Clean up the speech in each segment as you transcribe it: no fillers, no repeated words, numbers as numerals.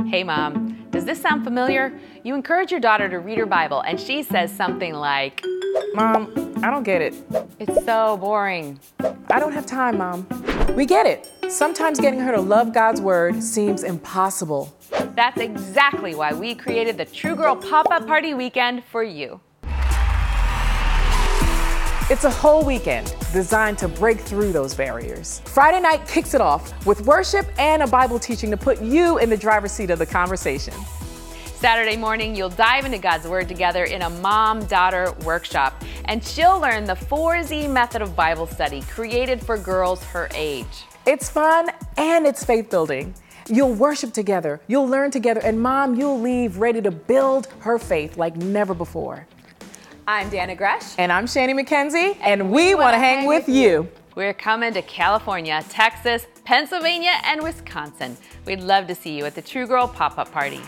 Hey mom, does this sound familiar? You encourage your daughter to read her Bible and she says something like, Mom, I don't get it. "It's so boring." I don't have time, Mom. We get it. Sometimes getting her to love God's word seems impossible. That's exactly why we created the True Girl Pop-Up Party Weekend for you. It's a whole weekend designed to break through those barriers. Friday night kicks it off with worship and a Bible teaching to put you in the driver's seat of the conversation. Saturday morning, you'll dive into God's Word together in a mom-daughter workshop, and she'll learn the 4Z method of Bible study created for girls her age. It's fun and it's faith-building. You'll worship together, you'll learn together, and Mom, you'll leave ready to build her faith like never before. I'm Dana Gresh. And I'm Shani McKenzie, and we want to hang with you. We're coming to California, Texas, Pennsylvania, and Wisconsin. We'd love to see you at the True Girl Pop-Up Party.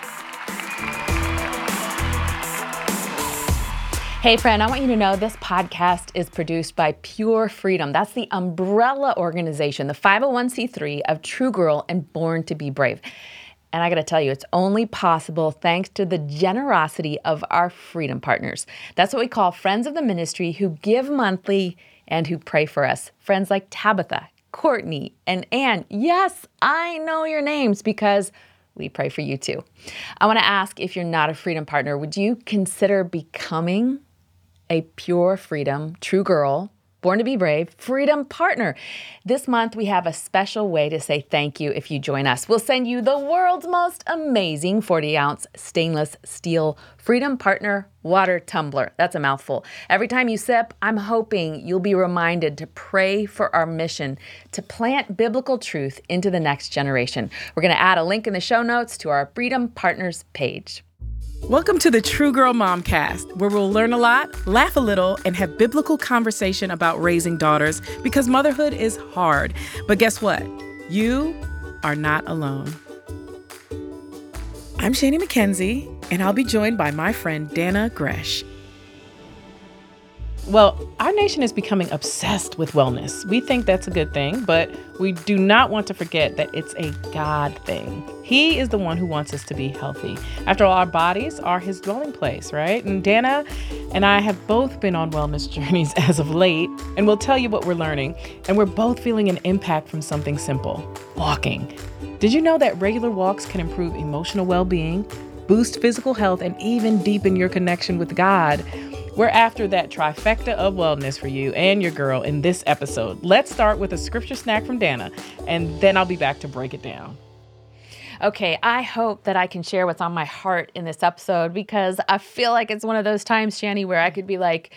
Hey friend, I want you to know this podcast is produced by Pure Freedom. That's the umbrella organization, the 501c3 of True Girl and Born to Be Brave. And I got to tell you, it's only possible thanks to the generosity of our freedom partners. That's what we call friends of the ministry who give monthly and who pray for us. Friends like Tabitha, Courtney, and Ann. Yes, I know your names because we pray for you too. I want to ask, if you're not a freedom partner, would you consider becoming a Pure Freedom, True Girl, Born to Be Brave, Freedom Partner? This month, we have a special way to say thank you if you join us. We'll send you the world's most amazing 40-ounce stainless steel Freedom Partner water tumbler. That's a mouthful. Every time you sip, I'm hoping you'll be reminded to pray for our mission to plant biblical truth into the next generation. We're going to add a link in the show notes to our Freedom Partners page. Welcome to the True Girl Momcast, where we'll learn a lot, laugh a little, and have biblical conversation about raising daughters, because motherhood is hard. But guess what? You are not alone. I'm Shani McKenzie, and I'll be joined by my friend Dana Gresh. Well, our nation is becoming obsessed with wellness. We think that's a good thing, but we do not want to forget that it's a God thing. He is the one who wants us to be healthy. After all, our bodies are his dwelling place, right? And Dana and I have both been on wellness journeys as of late, and we'll tell you what we're learning. And we're both feeling an impact from something simple: walking. Did you know that regular walks can improve emotional well-being, boost physical health, and even deepen your connection with God? We're after that trifecta of wellness for you and your girl in this episode. Let's start with a scripture snack from Dana, and then I'll be back to break it down. Okay, I hope that I can share what's on my heart in this episode, because I feel like it's one of those times, Shani, where I could be like,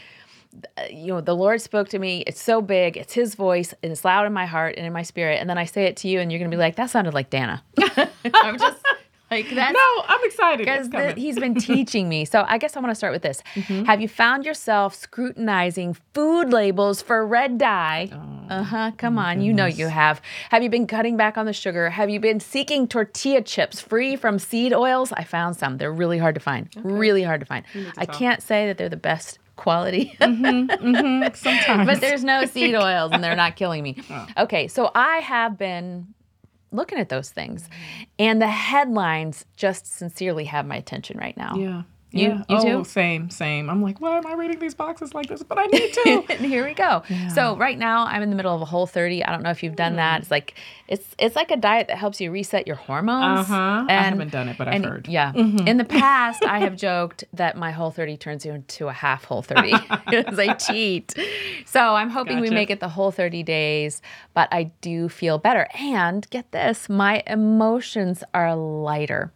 the Lord spoke to me. It's so big. It's his voice, and it's loud in my heart and in my spirit. And then I say it to you, and you're going to be like, that sounded like Dana. I'm just... No, I'm excited. Because he's been teaching me. So I guess I want to start with this. Mm-hmm. Have you found yourself scrutinizing food labels for red dye? Come on. Goodness. You know you have. Have you been cutting back on the sugar? Have you been seeking tortilla chips free from seed oils? I found some. They're really hard to find. Okay. Really hard to find. I can't say that they're the best quality. Sometimes. But there's no seed oils, and they're not killing me. Oh. Okay, so I have been looking at those things, and the headlines just sincerely have my attention right now. Yeah. You too? Same. I'm like, why am I reading these boxes like this? But I need to. And here we go. Yeah. So right now I'm in the middle of a Whole30. I don't know if you've done that. It's like it's like a diet that helps you reset your hormones. I haven't done it, but I've heard. Yeah. Mm-hmm. In the past, I have joked that my Whole30 turns into a half Whole30 because I cheat. So I'm hoping we make it the whole 30 days, but I do feel better. And get this, my emotions are lighter.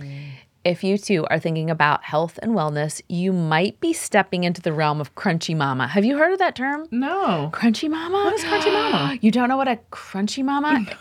If you too are thinking about health and wellness, you might be stepping into the realm of Crunchy Mama. Have you heard of that term? No. Crunchy Mama? What is Crunchy Mama? You don't know what a Crunchy Mama? No.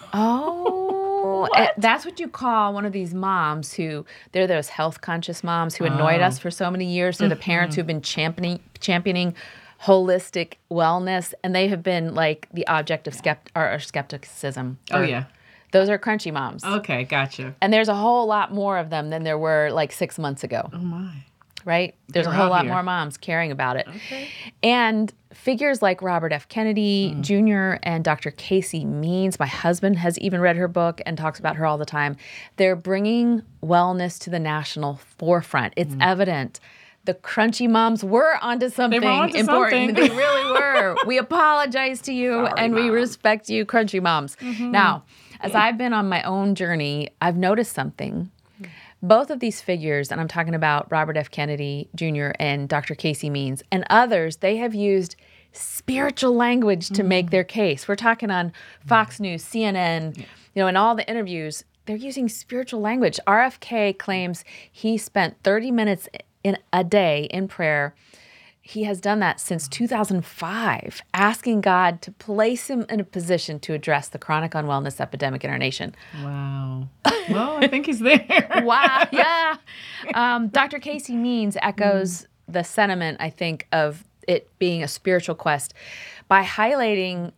Oh. That's what you call one of these moms who, they're those health conscious moms who annoyed us for so many years. They're the parents who've been championing holistic wellness, and they have been like the object of skepticism. Oh, yeah. Those are Crunchy Moms. Okay, gotcha. And there's a whole lot more of them than there were like 6 months ago. Oh, my. right? There's a They're whole out lot here. more moms caring about it. Okay. And figures like Robert F. Kennedy Jr. and Dr. Casey Means, my husband has even read her book and talks about her all the time. They're bringing wellness to the national forefront. It's evident. The Crunchy Moms were onto something onto important. something. They really were. We apologize to you and we respect you, Crunchy Moms. Now, as I've been on my own journey, I've noticed something. Both of these figures, and I'm talking about Robert F. Kennedy Jr. and Dr. Casey Means and others, they have used spiritual language to make their case. We're talking on Fox News, CNN, in all the interviews, they're using spiritual language. RFK claims he spent 30 minutes in a day in prayer. He has done that since 2005, asking God to place him in a position to address the chronic unwellness epidemic in our nation. Wow. Well, I think he's there. Wow, yeah. Dr. Casey Means echoes the sentiment, I think, of it being a spiritual quest by highlighting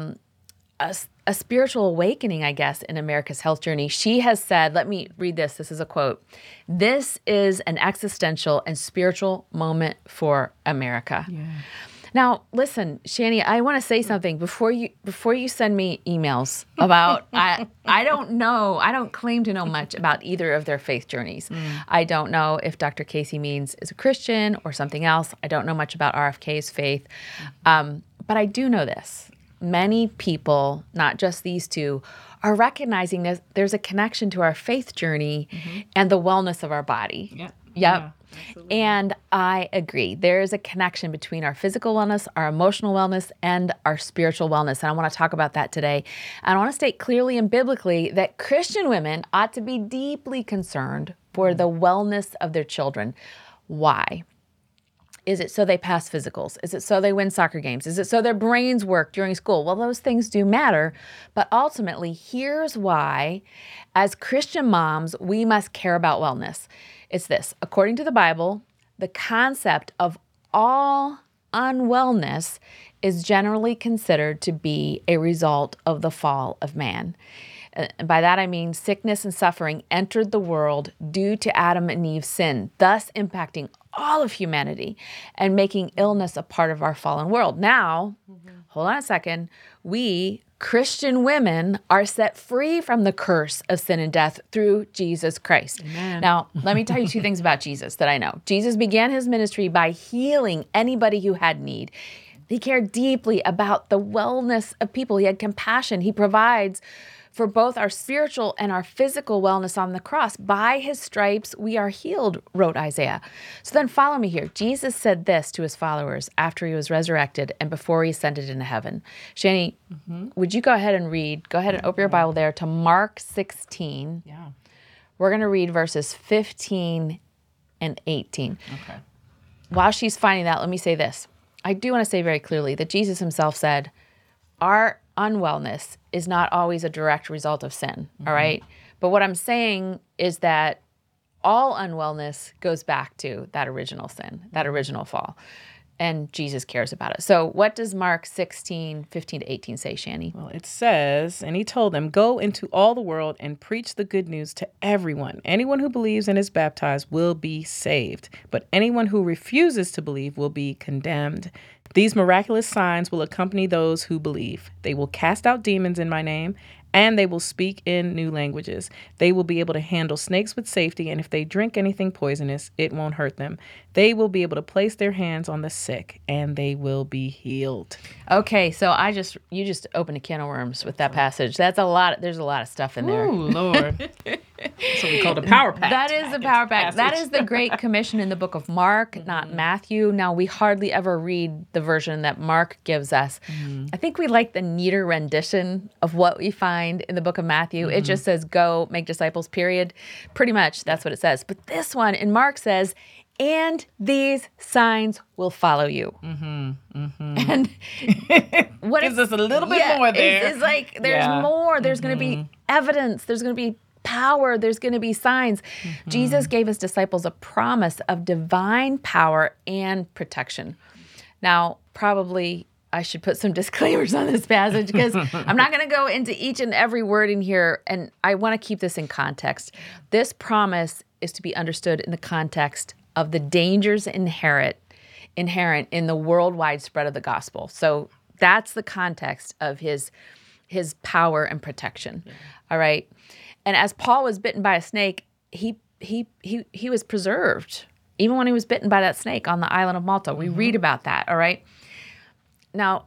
a spiritual awakening, I guess, in America's health journey. She has said, let me read this. This is a quote. "This is an existential and spiritual moment for America." Yeah. Now, listen, Shani, I want to say something before you send me emails about, I don't know, I don't claim to know much about either of their faith journeys. I don't know if Dr. Casey Means is a Christian or something else. I don't know much about RFK's faith. But I do know this. Many people, not just these two, are recognizing that there's a connection to our faith journey and the wellness of our body. Yeah. Yep. Yeah, And I agree. There is a connection between our physical wellness, our emotional wellness, and our spiritual wellness. And I want to talk about that today. And I want to state clearly and biblically that Christian women ought to be deeply concerned for the wellness of their children. Why? Is it so they pass physicals? Is it so they win soccer games? Is it so their brains work during school? Well, those things do matter. But ultimately, here's why, as Christian moms, we must care about wellness. It's this. According to the Bible, the concept of all unwellness is generally considered to be a result of the fall of man. And by that I mean sickness and suffering entered the world due to Adam and Eve's sin, thus impacting all of humanity and making illness a part of our fallen world. Now, hold on a second, we Christian women are set free from the curse of sin and death through Jesus Christ. Amen. Now, let me tell you two things about Jesus that I know. Jesus began his ministry by healing anybody who had need. He cared deeply about the wellness of people. He had compassion. He provides for both our spiritual and our physical wellness on the cross. By his stripes, we are healed, wrote Isaiah. So then follow me here. Jesus said this to his followers after he was resurrected and before he ascended into heaven. Shani, would you go ahead and read? Go ahead and open your Bible there to Mark 16. Yeah. We're going to read verses 15 and 18. Okay. While she's finding that, let me say this. I do want to say very clearly that Jesus himself said, our unwellness is not always a direct result of sin, all right? But what I'm saying is that all unwellness goes back to that original sin, that original fall, and Jesus cares about it. So what does Mark 16, 15 to 18 say, Shani? Well, it says, and he told them, "Go into all the world and preach the good news to everyone. Anyone who believes and is baptized will be saved, but anyone who refuses to believe will be condemned. These miraculous signs will accompany those who believe. They will cast out demons in my name, and they will speak in new languages. They will be able to handle snakes with safety, and if they drink anything poisonous, it won't hurt them. They will be able to place their hands on the sick, and they will be healed." Okay, so you just opened a can of worms with that passage. That's a lot. There's a lot of stuff in there. Ooh, Lord. So we call it a power pack. That is the power pack. That is the Great Commission in the book of Mark, not Matthew. Now, we hardly ever read the version that Mark gives us. I think we like the neater rendition of what we find in the book of Matthew. It just says, go make disciples, period. Pretty much, that's what it says. But this one in Mark says, and these signs will follow you. And what Gives us a little bit more there. It's like there's more. There's going to be evidence. There's going to be power. There's going to be signs. Jesus gave his disciples a promise of divine power and protection. Now, probably I should put some disclaimers on this passage because I'm not going to go into each and every word in here, and I want to keep this in context. This promise is to be understood in the context of the dangers inherent in the worldwide spread of the gospel. So that's the context of his power and protection. Yeah. All right. And as Paul was bitten by a snake, he was preserved, even when he was bitten by that snake on the island of Malta. We read about that. All right. Now,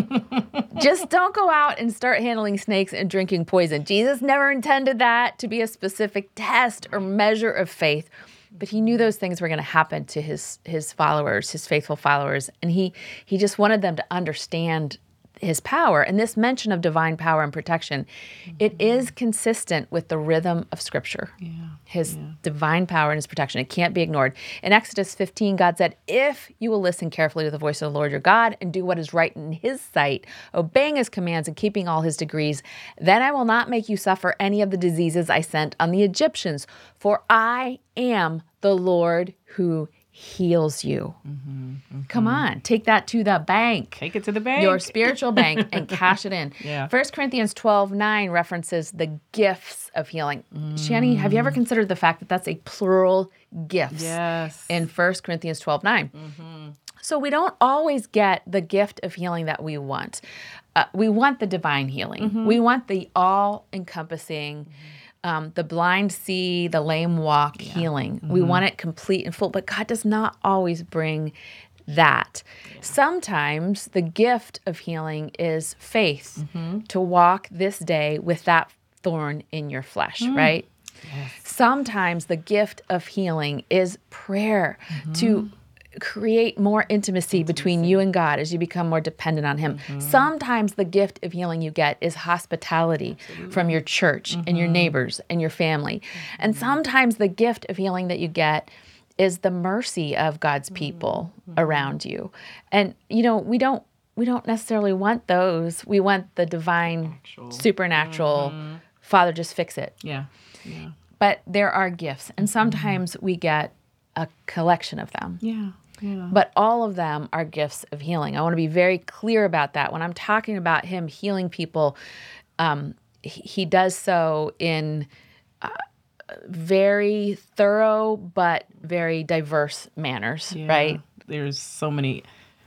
just don't go out and start handling snakes and drinking poison. Jesus never intended that to be a specific test or measure of faith, but he knew those things were going to happen to his followers, his faithful followers, and he just wanted them to understand his power. And this mention of divine power and protection, it is consistent with the rhythm of Scripture. His divine power and his protection. It can't be ignored. In Exodus 15, God said, if you will listen carefully to the voice of the Lord your God and do what is right in his sight, obeying his commands and keeping all his decrees, then I will not make you suffer any of the diseases I sent on the Egyptians, for I am the Lord who heals you. Come on, take that to the bank. Take it to the bank. Your spiritual bank, and cash it in. 1 Corinthians 12:9 references the gifts of healing. Shani, have you ever considered the fact that that's a plural gifts in 1 Corinthians 12:9? So we don't always get the gift of healing that we want. We want the divine healing. We want the all-encompassing the blind see, the lame walk healing. We want it complete and full, but God does not always bring that. Sometimes the gift of healing is faith to walk this day with that thorn in your flesh, right? Sometimes the gift of healing is prayer to create more intimacy between you and God as you become more dependent on him. Sometimes the gift of healing you get is hospitality from your church and your neighbors and your family. And sometimes the gift of healing that you get is the mercy of God's people around you. And we don't necessarily want those. We want the divine, supernatural, Father, just fix it. But there are gifts, and sometimes we get a collection of them. But all of them are gifts of healing. I want to be very clear about that. When I'm talking about him healing people, he does so in very thorough but very diverse manners, right? There's so many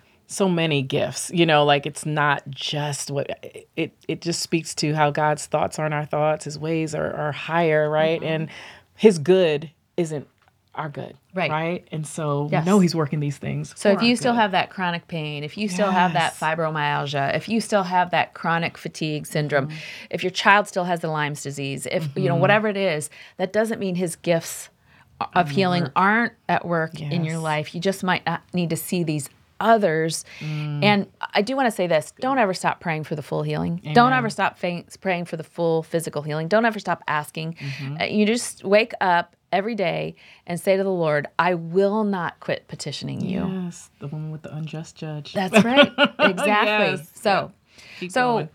gifts, like it's not just what it just speaks to how God's thoughts aren't our thoughts. His ways are higher, right? And his good isn't our good, right? And so we know he's working these things. So if you still have that chronic pain, if you still have that fibromyalgia, if you still have that chronic fatigue syndrome, if your child still has the Lyme's disease, if whatever it is, that doesn't mean his gifts of healing aren't at work in your life. You just might not need to see these others. And I do want to say this. Don't ever stop praying for the full healing. Amen. Don't ever stop praying for the full physical healing. Don't ever stop asking. You just wake up every day and say to the Lord, I will not quit petitioning you. Yes, the woman with the unjust judge. That's right. Exactly. So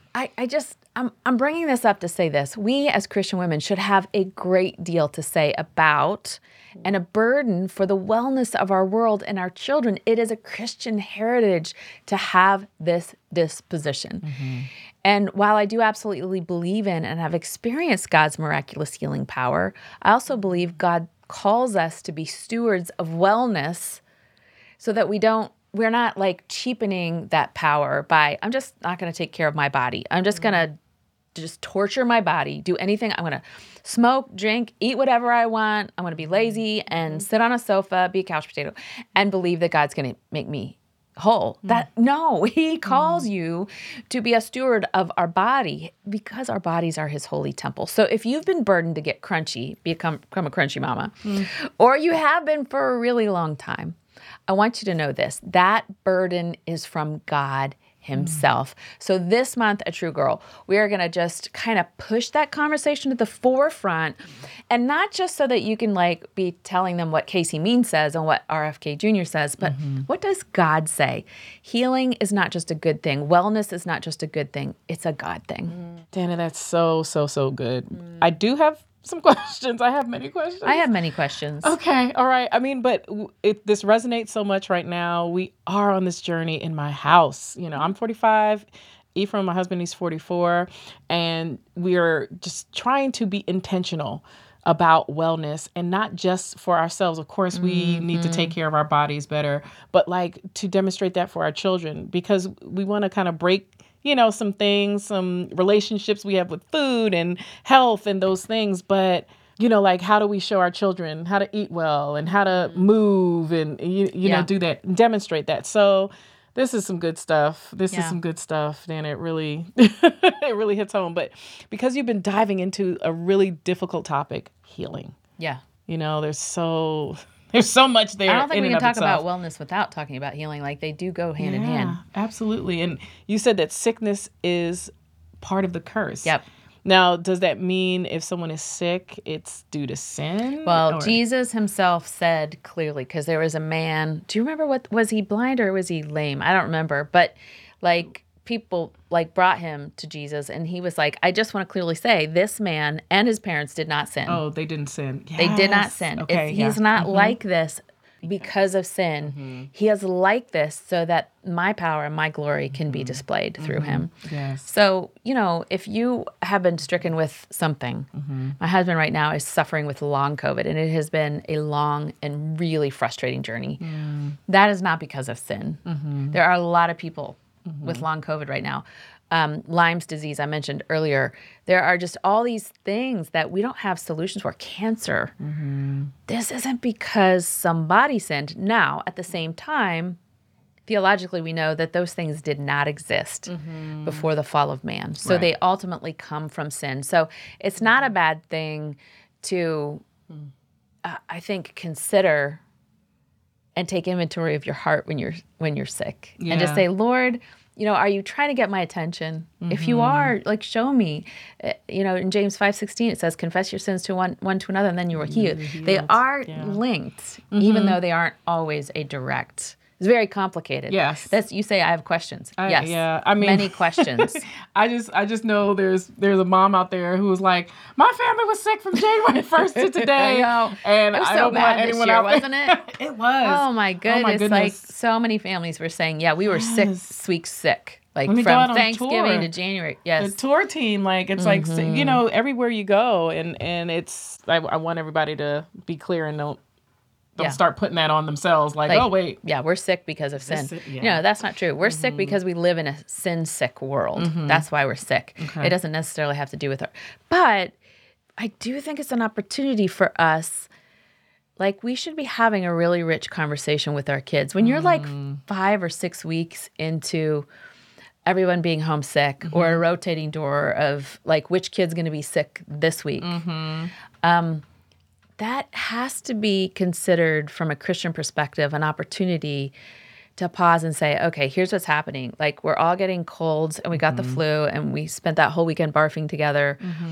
I'm bringing this up to say this. We as Christian women should have a great deal to say about and a burden for the wellness of our world and our children. It is a Christian heritage to have this disposition. And while I do absolutely believe in and have experienced God's miraculous healing power, I also believe God calls us to be stewards of wellness so that we're not like cheapening that power by, I'm just not going to take care of my body. I'm just going to just torture my body, do anything. I'm going to smoke, drink, eat whatever I want. I'm going to be lazy and sit on a sofa, be a couch potato, and believe that God's going to make me whole. No, he calls you to be a steward of our body because our bodies are his holy temple. So if you've been burdened to get crunchy, become a crunchy mama, or you have been for a really long time, I want you to know this. That burden is from God himself. So this month at True Girl, we are going to just kind of push that conversation to the forefront, and not just so that you can be telling them what Casey Mean says and what RFK Jr. says, but what does God say? Healing is not just a good thing. Wellness is not just a good thing. It's a God thing. Dana, that's so good. I do have some questions. I have many questions. I have many questions. Okay. All right. I mean, but this resonates so much right now. We are on this journey in my house. I'm 45. Ephraim, my husband, he's 44. And we are just trying to be intentional about wellness, and not just for ourselves. Of course, we need to take care of our bodies better, but like to demonstrate that for our children, because we want to kind of break, some things, some relationships we have with food and health and those things. But, like how do we show our children how to eat well and how to move and, do that, and demonstrate that. So this is some good stuff. This is some good stuff. And it really, it really hits home. But because you've been diving into a really difficult topic, healing. Yeah. There's so much there. I don't think in we and can of talk about itself. wellness without talking about healing. Like they do go hand in hand. Absolutely. And you said that sickness is part of the curse. Yep. Now, does that mean if someone is sick, it's due to sin? Well, Jesus himself said clearly, because there was a man, do you remember was he blind or was he lame? I don't remember, but like people like brought him to Jesus and he was like, I just want to clearly say this man and his parents did not sin. Oh, they didn't sin. They did not Yes. sin. Okay, He's not like this because of sin. He is like this so that my power and my glory can be displayed through him. Yes. So, if you have been stricken with something, my husband right now is suffering with long COVID, and it has been a long and really frustrating journey. That is not because of sin. There are a lot of people with long COVID right now. Lyme's disease, I mentioned earlier. There are just all these things that we don't have solutions for. Cancer. This isn't because somebody sinned. Now, at the same time, theologically, we know that those things did not exist before the fall of man. So they ultimately come from sin. So it's not a bad thing to, I think, consider and take inventory of your heart when you're sick, and just say, Lord, are you trying to get my attention? If you are, like, show me. In James 5:16, it says, confess your sins to one to another, and then you will healed. They are linked, even though they aren't always a direct. It's very complicated. Yes. You say I have questions. Yes. Yeah. I mean, many questions. I just know there's a mom out there who was like, my family was sick from January 1st to today. I know. And It was I so don't bad want anyone this year, out there. wasn't it? It was. Oh my goodness. Like so many families were saying, we were Yes. weeks sick. Like Let me go out from on Thanksgiving tour. to January. Yes. The tour team, like, it's like, everywhere you go. And it's, I want everybody to be clear and don't start putting that on themselves. Like, oh, wait. Yeah, we're sick because of sin. Yeah. No, that's not true. We're sick because we live in a sin-sick world. That's why we're sick. Okay. It doesn't necessarily have to do with our... But I do think it's an opportunity for us. Like, we should be having a really rich conversation with our kids. When you're like 5 or 6 weeks into everyone being homesick or a rotating door of like which kid's going to be sick this week, that has to be considered from a Christian perspective, an opportunity to pause and say, okay, here's what's happening. Like, we're all getting colds and we got the flu and we spent that whole weekend barfing together.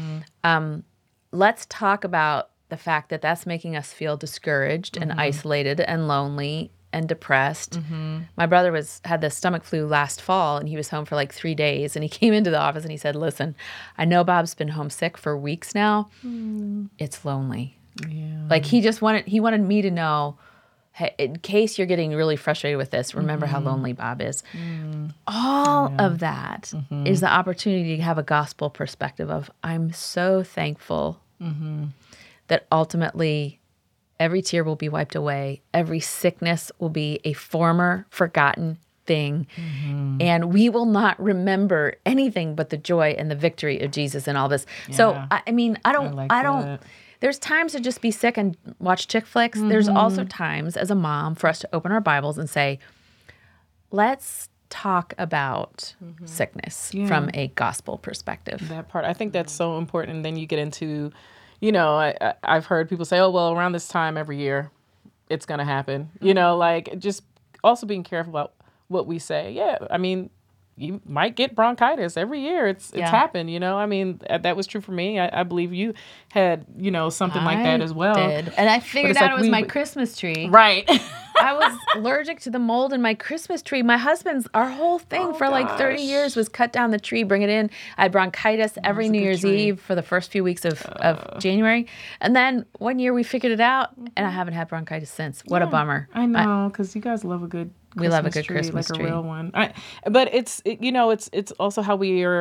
Let's talk about the fact that that's making us feel discouraged and isolated and lonely and depressed. My brother had the stomach flu last fall and he was home for like 3 days, and he came into the office and he said, listen, I know Bob's been homesick for weeks now. It's lonely. Yeah. Like he wanted me to know, hey, in case you're getting really frustrated with this, remember how lonely Bob is. All of that is the opportunity to have a gospel perspective of, I'm so thankful that ultimately every tear will be wiped away. Every sickness will be a former forgotten thing. And we will not remember anything but the joy and the victory of Jesus in all this. Yeah. So, I mean, I don't, that. there's times to just be sick and watch chick flicks. There's also times as a mom for us to open our Bibles and say, let's talk about sickness from a gospel perspective. That part. I think that's so important. And then you get into, I've heard people say, oh, well, around this time every year, it's going to happen. Like just also being careful about what we say. Yeah, I mean, you might get bronchitis every year. It's happened, I mean, that was true for me. I believe you had, something like that as well. I did. And I figured out it was my Christmas tree. Right. I was allergic to the mold in my Christmas tree. My husband's, our whole thing for like 30 years was cut down the tree, bring it in. I had bronchitis every New Year's Eve for the first few weeks of January. And then one year we figured it out, and I haven't had bronchitis since. What a bummer. I know, because you guys love a good We love a good Christmas like tree. a real one. But it's also how we are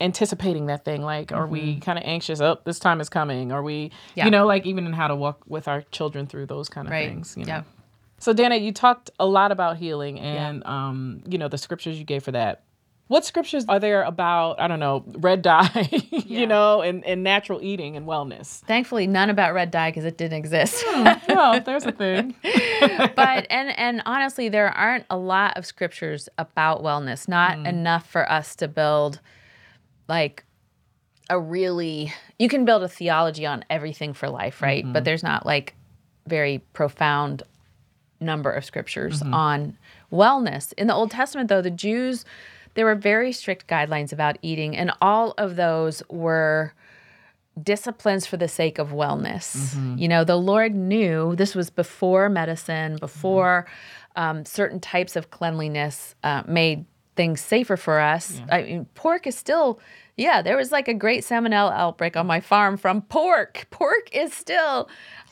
anticipating that thing? Like, are we kind of anxious? Oh, this time is coming. Are we, Yeah. you know, like even in how to walk with our children through those kind of Right. things, you know? Yep. So Dana, you talked a lot about healing and, you know, the scriptures you gave for that. What scriptures are there about, I don't know, red dye, you know, and natural eating and wellness? Thankfully, none about red dye because it didn't exist. Well, there's a thing. But and honestly, there aren't a lot of scriptures about wellness. Not enough for us to build like a really. You can build a theology on everything for life, right? But there's not like very profound number of scriptures on wellness. In the Old Testament, though, the Jews, there were very strict guidelines about eating, and all of those were disciplines for the sake of wellness. You know, the Lord knew this was before medicine, before certain types of cleanliness made things safer for us. I mean, pork is still, there was like a great salmonella outbreak on my farm from pork. Pork is still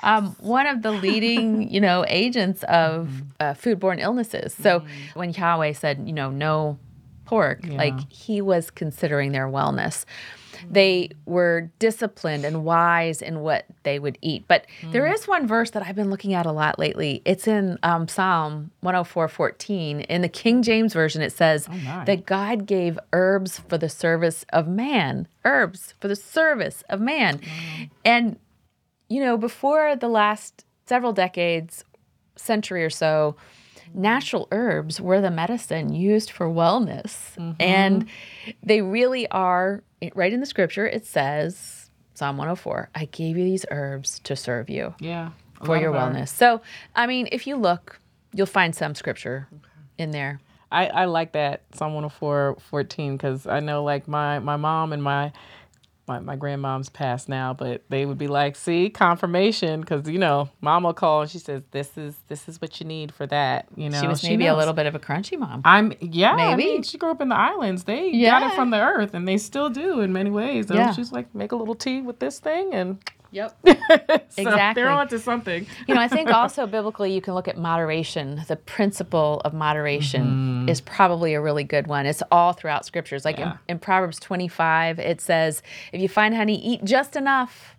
one of the leading, you know, agents of foodborne illnesses. So when Yahweh said, you know, no pork, like he was considering their wellness. They were disciplined and wise in what they would eat. But there is one verse that I've been looking at a lot lately. It's in Psalm 104:14. In the King James Version, it says that God gave herbs for the service of man. Herbs for the service of man. And, you know, before the last several decades, century or so, natural herbs were the medicine used for wellness. And they really are, right in the scripture, it says, Psalm 104, I gave you these herbs to serve you for your wellness. So, I mean, if you look, you'll find some scripture in there. I like that, Psalm 104:14, because I know like my mom and my grandmom's passed now, but they would be like, see, confirmation, because, you know, mom will call and she says, this is what you need for that, you know. She was maybe a little bit of a crunchy mom. Maybe. I Maybe. mean, she grew up in the islands. They got it from the earth, and they still do in many ways. So she's like, make a little tea with this thing, and Yep. so Exactly. they're onto something. You know, I think also biblically you can look at moderation. The principle of moderation is probably a really good one. It's all throughout scriptures. Like in Proverbs 25, it says, if you find honey, eat just enough.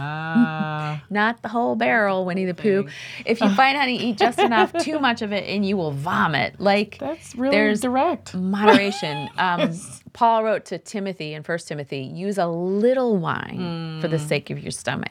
Not the whole barrel, Winnie the Pooh. If you find honey, eat just enough, too much of it, and you will vomit. Like, that's really there's direct. Moderation. Paul wrote to Timothy in 1 Timothy, use a little wine for the sake of your stomach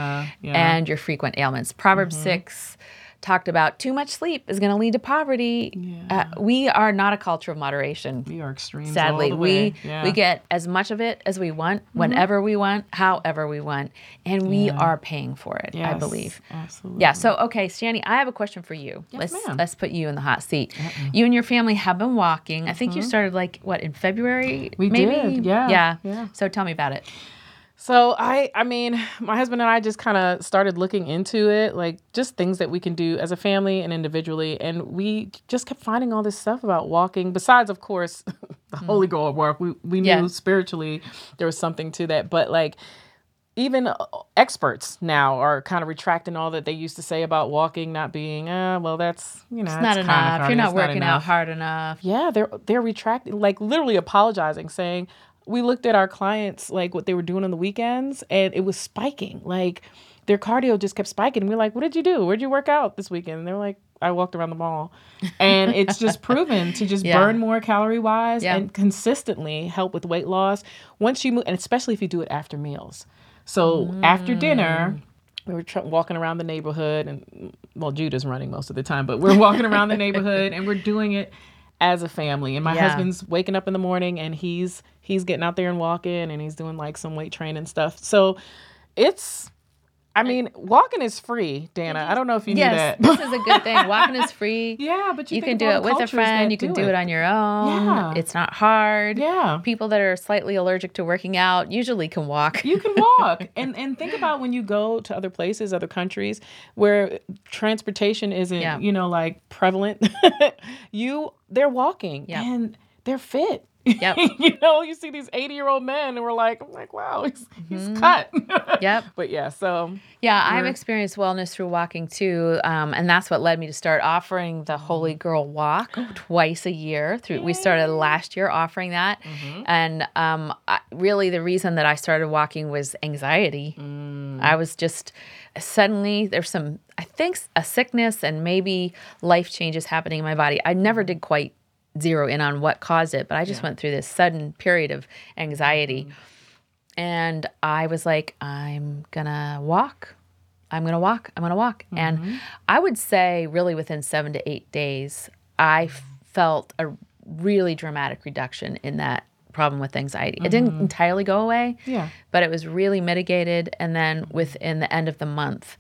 and your frequent ailments. Proverbs 6 talked about too much sleep is going to lead to poverty. We are not a culture of moderation. We are extremes. Sadly, all the way. we get as much of it as we want, whenever we want, however we want, and we are paying for it. I believe. Absolutely. Yeah. So, okay, Shani, I have a question for you. Yes, ma'am. Let's put you in the hot seat. You and your family have been walking. I think you started like what, in February? We maybe? did. Yeah. So tell me about it. So I mean, my husband and I just kind of started looking into it, like just things that we can do as a family and individually. And we just kept finding all this stuff about walking. Besides, of course, the Holy Goal of work, we knew spiritually there was something to that. But like even experts now are kind of retracting all that they used to say about walking not being, well, that's, you know, It's not enough. You're not working out hard enough. Yeah, they're retracting, like literally apologizing, saying, we looked at our clients, like what they were doing on the weekends, and it was spiking. Like their cardio just kept spiking. And we're like, what did you do? Where'd you work out this weekend? And they're like, I walked around the mall. And it's just proven to just burn more calorie wise and consistently help with weight loss. Once you move, and especially if you do it after meals. So after dinner, we were walking around the neighborhood, and well, Judah's running most of the time, but we're walking around the neighborhood and we're doing it as a family. And my husband's waking up in the morning and he's getting out there and walking, and he's doing like some weight training stuff. So it's, I mean, walking is free, Dana. I don't know if you knew that. Yes, this is a good thing. Walking is free. Yeah, but you can do it with a friend. You can do it on your own. Yeah. It's not hard. Yeah. People that are slightly allergic to working out usually can walk. You can walk. and think about when you go to other places, other countries, where transportation isn't, you know, like prevalent. They're walking and they're fit. Yep. You see these 80-year-old men and I'm like, wow, he's cut. Yep. But yeah, so. Yeah, I've experienced wellness through walking too. And that's what led me to start offering the Holy Girl Walk twice a year. We started last year offering that. And really the reason that I started walking was anxiety. I was just suddenly, there's some, I think, a sickness and maybe life changes happening in my body. I never did quite zero in on what caused it, but I just went through this sudden period of anxiety. And I was like, I'm going to walk. I'm going to walk. And I would say really within 7 to 8 days, I felt a really dramatic reduction in that problem with anxiety. It didn't entirely go away, but it was really mitigated. And then within the end of the month,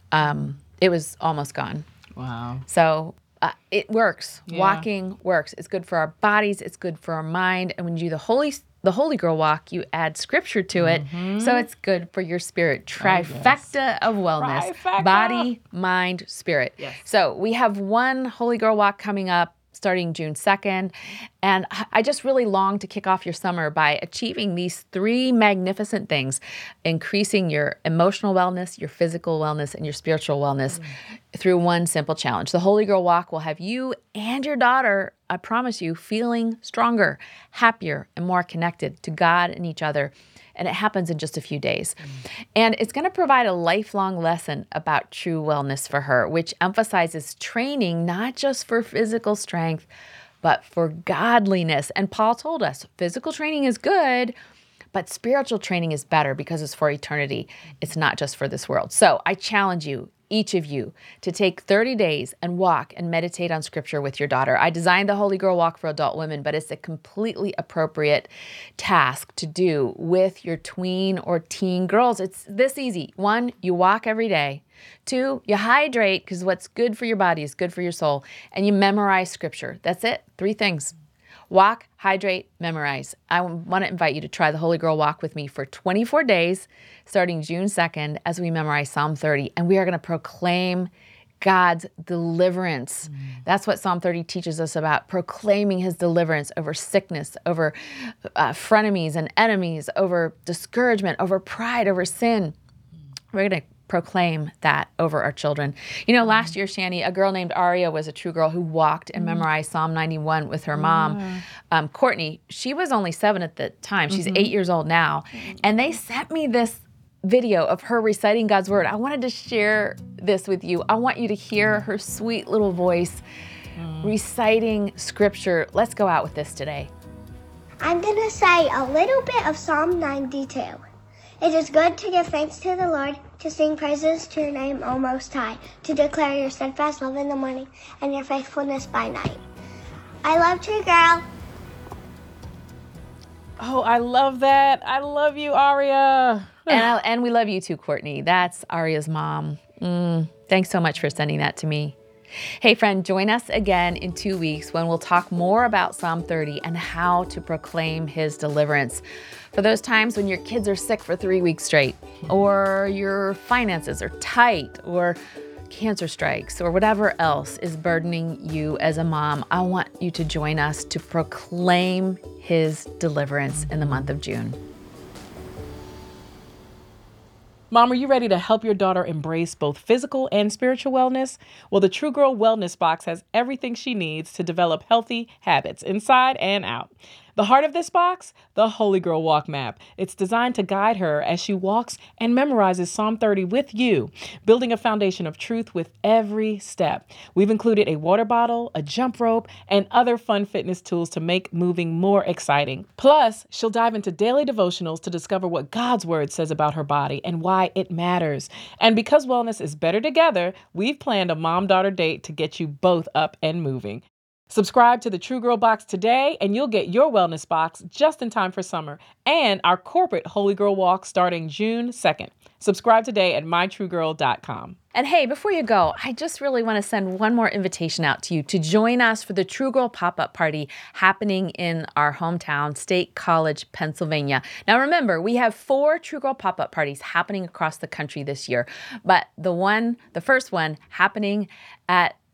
it was almost gone. Wow. So it works. Yeah. Walking works. It's good for our bodies. It's good for our mind. And when you do the Holy Girl Walk, you add scripture to it. So it's good for your spirit. Trifecta of wellness. Trifecta. Body, mind, spirit. Yes. So we have one Holy Girl Walk coming up starting June 2nd. And I just really long to kick off your summer by achieving these 3 magnificent things: increasing your emotional wellness, your physical wellness, and your spiritual wellness through one simple challenge. The Holy Girl Walk will have you and your daughter, I promise you, feeling stronger, happier, and more connected to God and each other. And it happens in just a few days. And it's going to provide a lifelong lesson about true wellness for her, which emphasizes training not just for physical strength, but for godliness. And Paul told us physical training is good, but spiritual training is better because it's for eternity. It's not just for this world. So I challenge you, each of you, to take 30 days and walk and meditate on scripture with your daughter. I designed the Holy Girl Walk for adult women, but it's a completely appropriate task to do with your tween or teen girls. It's this easy. 1, you walk every day. 2, you hydrate, because what's good for your body is good for your soul. And you memorize scripture. That's it. 3 things. Walk, hydrate, memorize. I want to invite you to try the Holy Girl Walk with me for 24 days, starting June 2nd, as we memorize Psalm 30. And we are going to proclaim God's deliverance. That's what Psalm 30 teaches us about, proclaiming his deliverance over sickness, over frenemies and enemies, over discouragement, over pride, over sin. We're going to proclaim that over our children. Last year, Shani, a girl named Aria was a true girl who walked and memorized Psalm 91 with her mom. Courtney, she was only 7 at the time. She's 8 years old now. And they sent me this video of her reciting God's word. I wanted to share this with you. I want you to hear her sweet little voice reciting scripture. Let's go out with this today. I'm going to say a little bit of Psalm 92. It is good to give thanks to the Lord, to sing praises to your name, O Most High, to declare your steadfast love in the morning and your faithfulness by night. I love True Girl. Oh, I love that. I love you, Aria. And we love you too, Courtney. That's Aria's mom. Thanks so much for sending that to me. Hey, friend, join us again in 2 weeks when we'll talk more about Psalm 30 and how to proclaim his deliverance. For those times when your kids are sick for 3 weeks straight, or your finances are tight, or cancer strikes, or whatever else is burdening you as a mom, I want you to join us to proclaim his deliverance in the month of June. Mom, are you ready to help your daughter embrace both physical and spiritual wellness? Well, the True Girl Wellness Box has everything she needs to develop healthy habits inside and out. The heart of this box, the Holy Girl Walk Map. It's designed to guide her as she walks and memorizes Psalm 30 with you, building a foundation of truth with every step. We've included a water bottle, a jump rope, and other fun fitness tools to make moving more exciting. Plus, she'll dive into daily devotionals to discover what God's word says about her body and why it matters. And because wellness is better together, we've planned a mom-daughter date to get you both up and moving. Subscribe to the True Girl Box today and you'll get your wellness box just in time for summer and our corporate Holy Girl Walk starting June 2nd. Subscribe today at mytruegirl.com. And hey, before you go, I just really want to send one more invitation out to you to join us for the True Girl pop-up party happening in our hometown, State College, Pennsylvania. Now remember, we have 4 True Girl pop-up parties happening across the country this year, but the first one happening at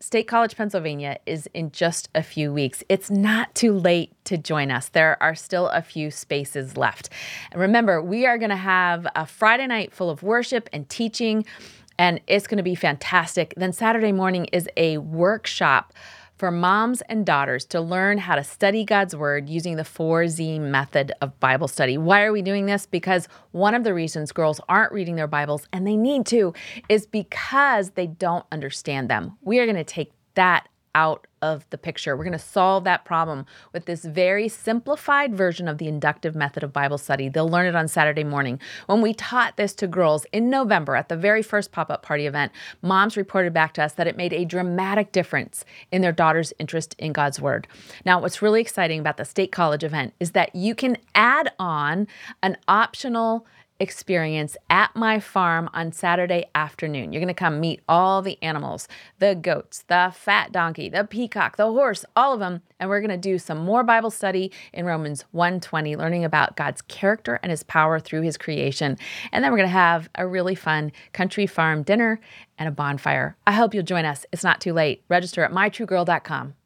State College, Pennsylvania is in just a few weeks. It's not too late to join us. There are still a few spaces left. And remember, we are going to have a Friday night full of worship and teaching, and it's going to be fantastic. Then Saturday morning is a workshop for moms and daughters to learn how to study God's Word using the 4Z method of Bible study. Why are we doing this? Because one of the reasons girls aren't reading their Bibles, and they need to, is because they don't understand them. We are going to take that out of the picture. We're going to solve that problem with this very simplified version of the inductive method of Bible study. They'll learn it on Saturday morning. When we taught this to girls in November at the very first pop-up party event, moms reported back to us that it made a dramatic difference in their daughter's interest in God's Word. Now, what's really exciting about the State College event is that you can add on an optional experience at my farm on Saturday afternoon. You're going to come meet all the animals, the goats, the fat donkey, the peacock, the horse, all of them. And we're going to do some more Bible study in Romans 1:20, learning about God's character and his power through his creation. And then we're going to have a really fun country farm dinner and a bonfire. I hope you'll join us. It's not too late. Register at mytruegirl.com.